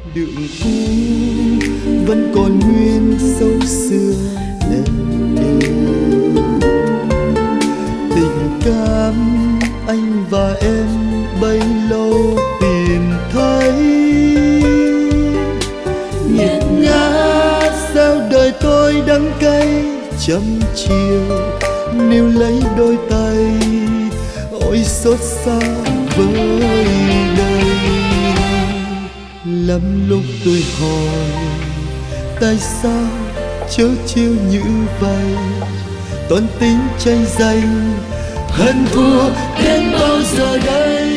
đường cũ vẫn còn nguyên sâu xưa đẹp đều. Tình cảm anh và em bấy lâu tìm thấy, nghiệt ngã sao đời tôi đắng cay trăm chiều. Nếu lấy đôi tay ôi xót xa với đời. Lắm lúc tôi hỏi tại sao chớ chiêu như vậy, toan tính tranh giành hận thù đến bao giờ đây.